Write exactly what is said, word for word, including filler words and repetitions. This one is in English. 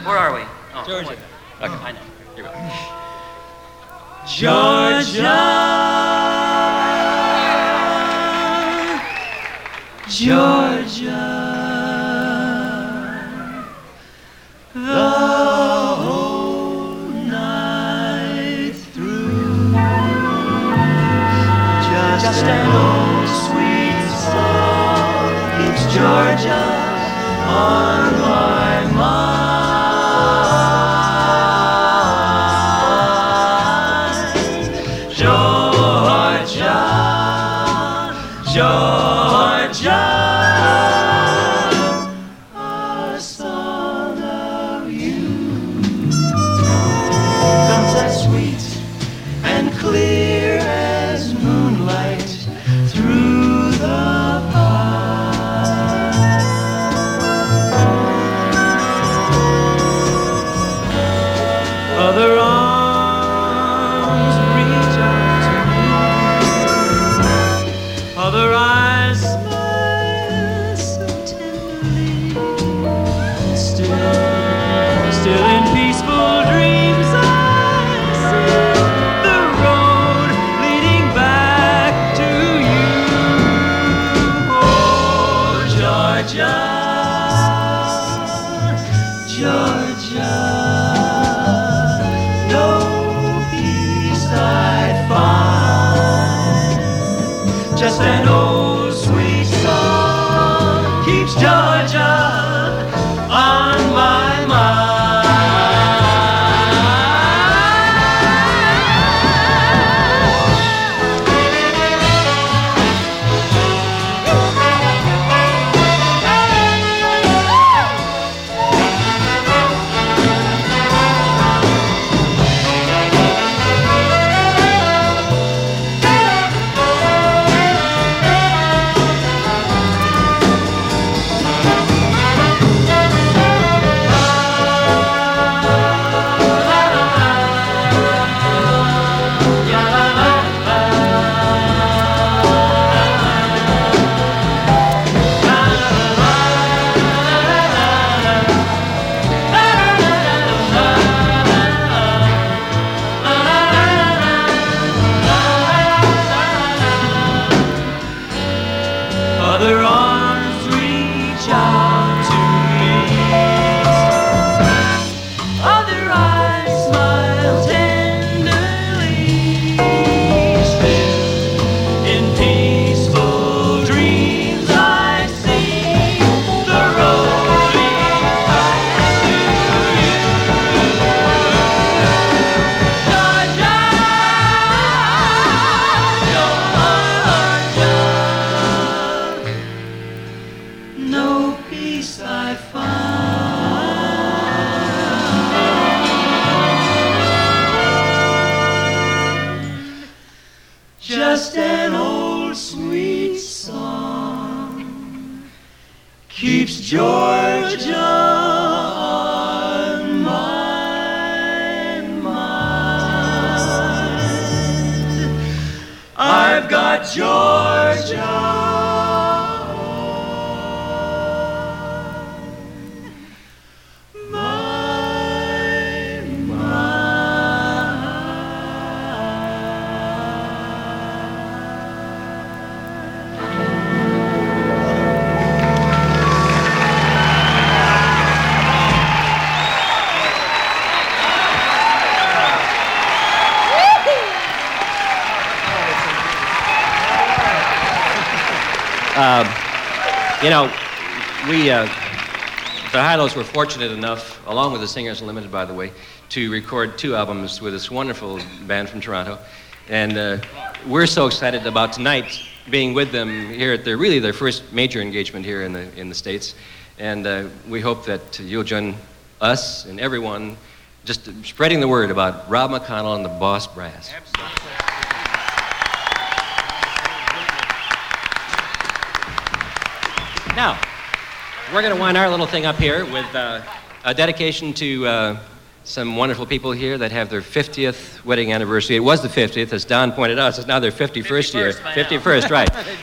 Where are we? Oh, Georgia. Okay, I know. Here we go. Georgia, Georgia, the whole night through, just an old sweet song keeps Georgia on my mind. Georgia, Georgia, a song of you comes as sweet and clear as moonlight through the pine. Other arms reach out to me, other eyes smile so tenderly. Still, still in peaceful dreams I see the road leading back to you. Oh, Georgia, Georgia, no peace I find. Just an old sweet song keeps Georgia on my mind. Other arms reach out to me, other eyes smile tenderly. Still in peaceful dreams I see the road leads back to you. Georgia, Georgia, no peace I find. Just an old sweet song keeps Georgia on my mind. I've got Georgia Uh, you know, we, uh, the Hi-Los were fortunate enough, along with the Singers Unlimited, by the way, to record two albums with this wonderful band from Toronto. And uh, we're so excited about tonight being with them here at their, really their first major engagement here in the, in the States. And uh, we hope that you'll join us and everyone just spreading the word about Rob McConnell and the Boss Brass. Absolutely. Now, we're going to wind our little thing up here with uh, a dedication to uh, some wonderful people here that have their fiftieth wedding anniversary. It was the fiftieth, as Don pointed out. It's now their fifty-first year. fifty-first by now. fifty-first, right.